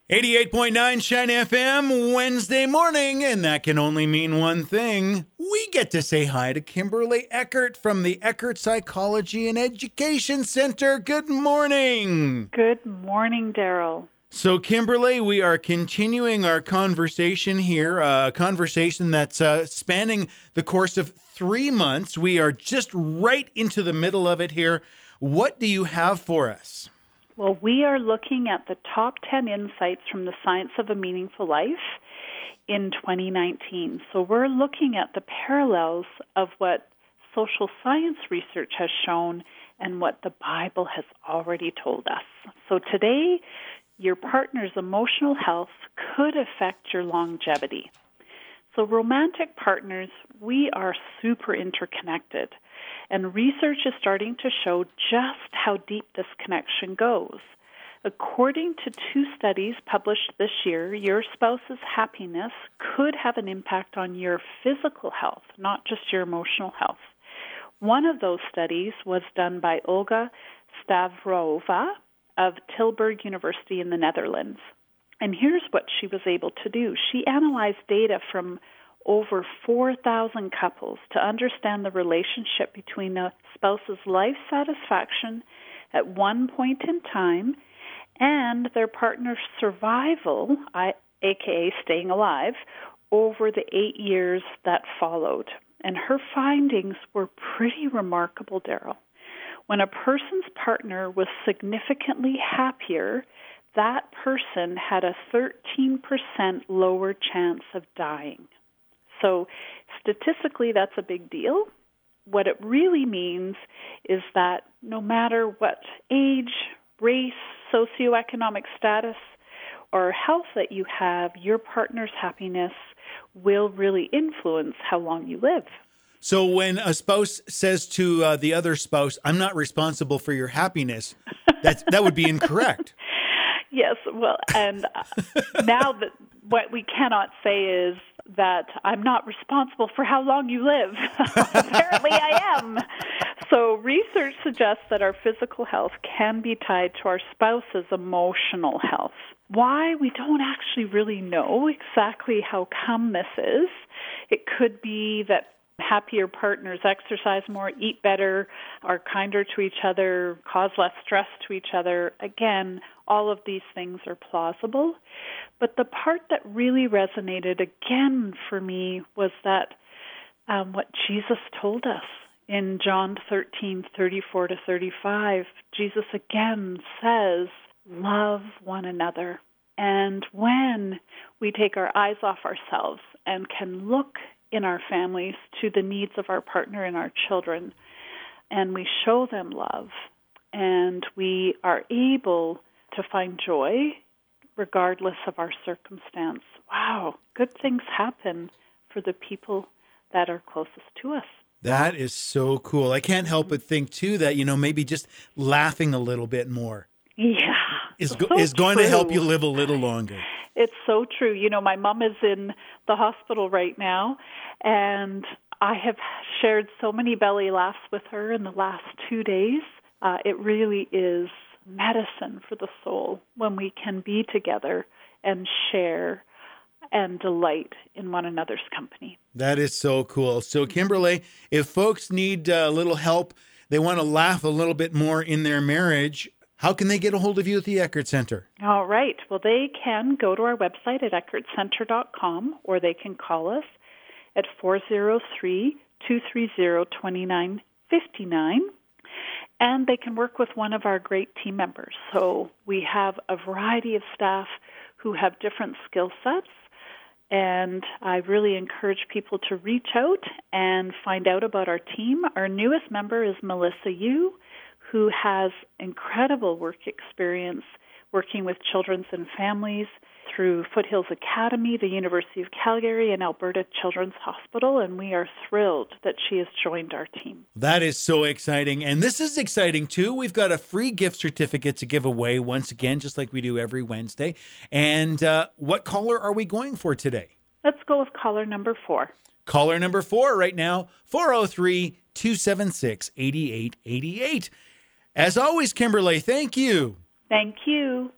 88.9 Shine FM, Wednesday morning, and that can only mean one thing. We get to say hi to Kimberly Eckert from the Eckert Psychology and Education Center. Good morning. Good morning, Daryl. So, Kimberly, we are continuing our conversation here, a conversation that's spanning the course of 3 months. We are just right into the middle of it here. What do you have for us? Well, we are looking at the top 10 insights from the Science of a Meaningful Life in 2019. So we're looking at the parallels of what social science research has shown and what the Bible has already told us. So today, your partner's emotional health could affect your longevity. So romantic partners, we are super interconnected. And research is starting to show just how deep this connection goes. According to 2 studies published this year, your spouse's happiness could have an impact on your physical health, not just your emotional health. One of those studies was done by Olga Stavrova of Tilburg University in the Netherlands. And here's what she was able to do. She analyzed data from over 4,000 couples to understand the relationship between a spouse's life satisfaction at one point in time and their partner's survival, aka staying alive, over the 8 years that followed. And her findings were pretty remarkable, Daryl. When a person's partner was significantly happier, that person had a 13% lower chance of dying. So statistically, that's a big deal. What it really means is that no matter what age, race, socioeconomic status, or health that you have, your partner's happiness will really influence how long you live. So when a spouse says to the other spouse, "I'm not responsible for your happiness," that would be incorrect. Yes, well, and now that what we cannot say is that I'm not responsible for how long you live. Apparently I am. So research suggests that our physical health can be tied to our spouse's emotional health. Why? We don't actually really know exactly how come this is. It could be that happier partners exercise more, eat better, are kinder to each other, cause less stress to each other. Again, all of these things are plausible. But the part that really resonated again for me was that what Jesus told us in John 13:34-35, Jesus again says, love one another. And when we take our eyes off ourselves and can look in our families to the needs of our partner and our children, and we show them love, and we are able to find joy regardless of our circumstance. Wow, good things happen for the people that are closest to us. That is so cool. I can't help but think, too, that, maybe just laughing a little bit more is going to help you live a little longer. It's so true. My mom is in the hospital right now, and I have shared so many belly laughs with her in the last 2 days. It really is medicine for the soul when we can be together and share and delight in one another's company. That is so cool. So, Kimberly, if folks need a little help, they want to laugh a little bit more in their marriage, how can they get a hold of you at the Eckert Center? All right. Well, they can go to our website at eckertcenter.com, or they can call us at 403-230-2959. And they can work with one of our great team members. So we have a variety of staff who have different skill sets, and I really encourage people to reach out and find out about our team. Our newest member is Melissa Yu, who has incredible work experience working with children and families through Foothills Academy, the University of Calgary, and Alberta Children's Hospital, and we are thrilled that she has joined our team. That is so exciting, and this is exciting too. We've got a free gift certificate to give away once again, just like we do every Wednesday. And what caller are we going for today? Let's go with caller number 4. Caller number 4 right now, 403-276-8888. As always, Kimberly, thank you. Thank you.